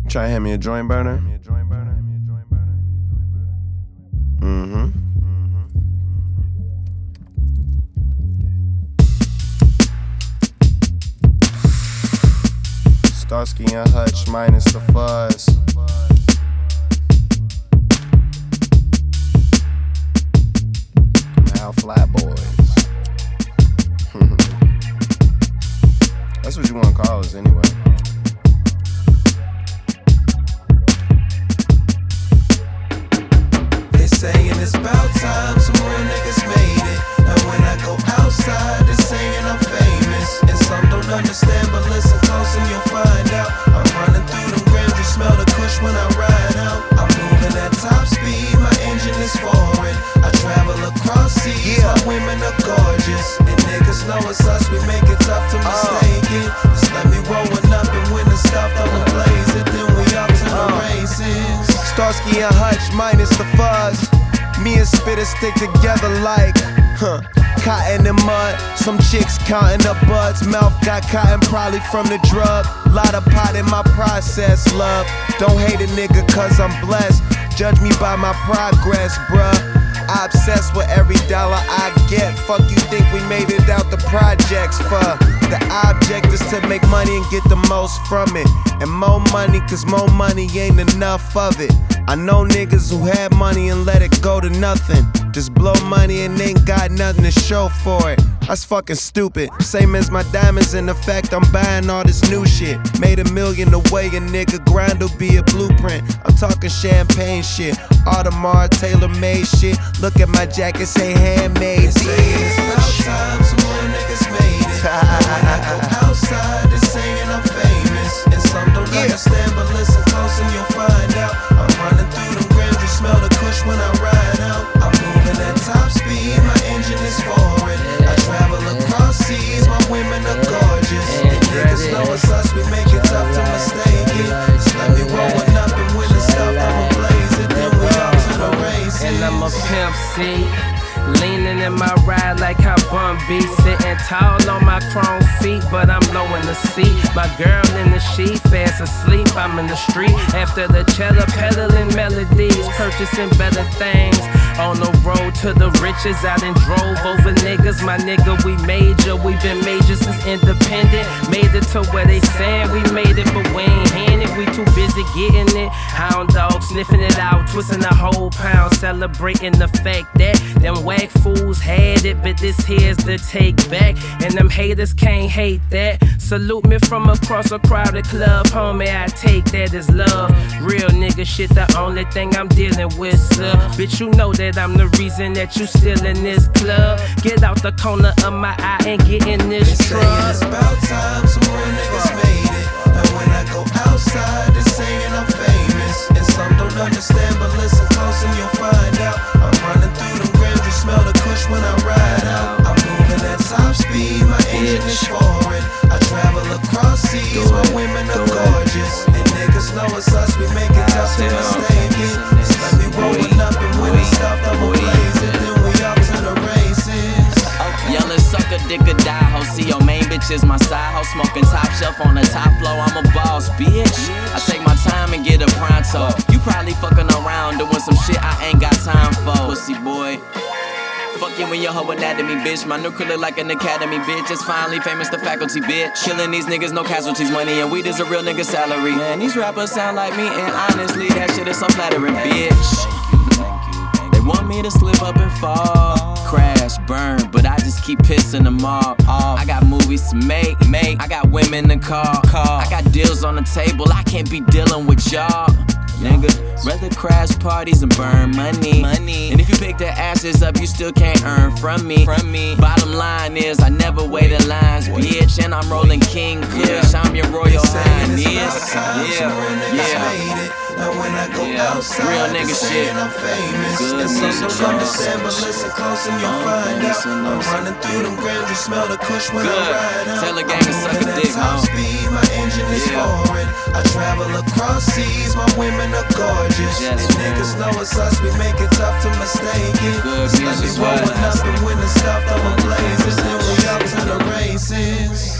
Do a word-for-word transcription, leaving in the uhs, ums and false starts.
Try to hand me a joint burner. Mm-hmm. Starsky and Hutch minus the fuzz. Now Flat Boys. That's what you want to call us anyway. Saying it's about time some real niggas made it. Now when I go outside, they're saying I'm famous. And some don't understand, but listen close and you'll find out. I'm running through them grams, you smell the kush when I ride out. I'm moving at top speed, my engine is foreign. I travel across seas, yeah. My women are gorgeous. And niggas know it's us, we make it tough to mistake it. Just let me rollin' up and when the stuff, I'ma blaze it. Then we off to the races. Starsky and Hutch minus the fuzz. Me and Spitter stick together like, huh, cotton and mud. Some chicks counting up buds. Mouth got cotton probably from the drug. Lot of pot in my process, love. Don't hate a nigga cause I'm blessed. Judge me by my progress, bruh. I obsess with every dollar I get. Fuck you think we made it out the projects for? The object is to make money and get the most from it. And more money, cause more money ain't enough of it. I know niggas who had money and let it go to nothing. Just blow money and ain't got nothing to show for it. That's fucking stupid. Same as my diamonds and the fact I'm buying all this new shit. Made a million away, a nigga grind will be a blueprint. I'm talking champagne shit, Audemars, tailor-made shit. Look at my jacket, say handmade. They saying it's about time some more niggas made it. When I go outside, they're saying I'm famous. And some don't yeah. understand, but listen close and you'll find out. I'm running through them grams, you smell the kush when I ride out. I'm moving at top speed, my engine is foreign. I travel across seas, my women are gorgeous. And niggas know it's us, we make it tough to mistake it. Just let me rollin' up and when the stuff, I'ma blaze it. Then we off to the races. And I'm a pimp, see, leaning in my ride like how Bun B. Sitting tall on my chrome feet, but I'm low in the seat. My girl in the sheet, fast asleep, I'm in the street. After the cello, peddling melodies, purchasing better things. On the road to the riches, out and drove over niggas. My nigga, we major, we been major since independent. Made it to where they saying we made it, but we ain't hand it. We too busy getting it. Hound dog sniffing it out, twisting the whole pound, celebrating the fact that them whack fools had it, but this here's the take back. And them haters can't hate that. Salute me from across a crowded club, homie, I take that as love. Real nigga shit, the only thing I'm dealing with, sir. Bitch, you know that I'm the reason that you still in this club. Get out the corner of my eye and get in this truck. They saying it's about time some real niggas made it. And when I go outside, they're saying I'm famous. And some don't understand, but listen close and you'll find out. I'm running through them grams, you smell the kush when I ride out. I'm moving at top speed, my engine is foreign. I travel across seas, my women are gorgeous. And niggas know it's us, we make it tough to mistake it. Just let me rollin' up and when it's stuff, I'ma blaze it. Then we off to the races. Yelling sucker, dick or die ho. See your main bitch is my side hoe. Smoking top shelf on the top floor. I'm a boss, bitch. I take my time and get a pronto. You probably fucking around doing some shit I ain't got time for. Pussy boy. Fuck you in your whole anatomy, bitch. My new crew look like an academy, bitch. It's finally famous, the faculty, bitch. Killing these niggas, no casualties, money and weed is a real nigga salary. Man, these rappers sound like me, and honestly, that shit is so flattering, bitch. They want me to slip up and fall, crash, burn, but I just keep pissing them off. I got movies to make, make. I got women to call, call. I got deals on the table, I can't be dealing with y'all. Nigga, rather crash parties and burn money. money. And if you pick the ashes up, you still can't earn from me. From me. Bottom line is, I never wait in lines, bitch. And I'm rolling King Kush, I'm your royal highness. Yeah, yeah. Now when I go yeah. outside, real nigga shit. I'm famous. Good and some music, don't understand, but listen close and you'll find out. I'm running through them grams, you smell the kush when Good. I ride out. Tell a gang to suck a dick, top huh? speed, my engine is Yeah. foreign. I travel across seas, my women are gorgeous. Yes, and niggas know it's us, we make it tough to mistake it. Good Just let me music, rollin' what? up and when the stuff, I'ma blaze it. Then we up to the races.